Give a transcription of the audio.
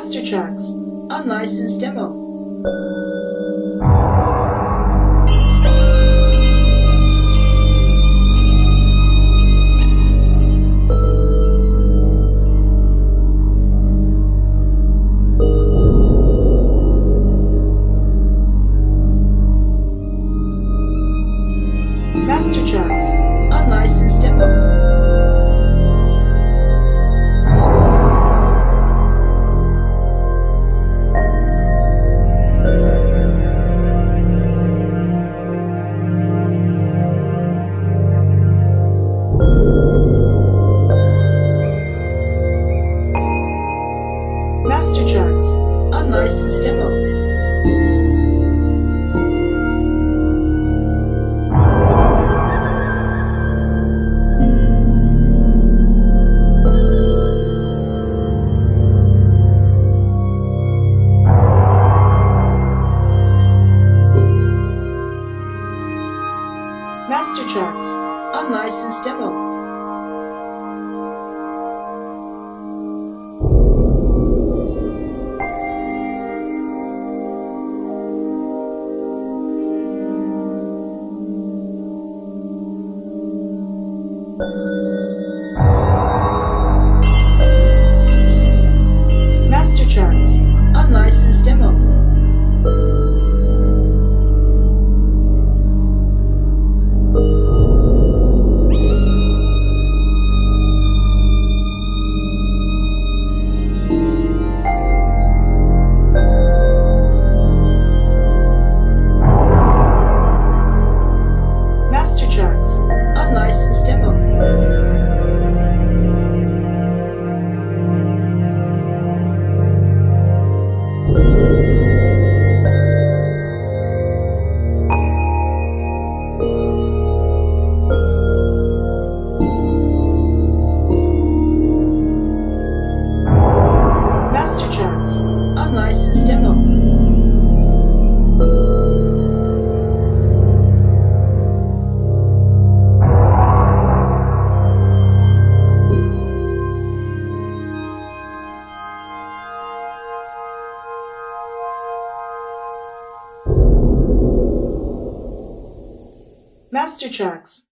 Master Tracks, unlicensed demo. Master Tracks, unlicensed demo. Master Tracks, unlicensed demo. Master Tracks, unlicensed demo. Master Tracks, unlicensed demo. Master Tracks, unlicensed demo. Master Tracks, unlicensed demo. Master Tracks,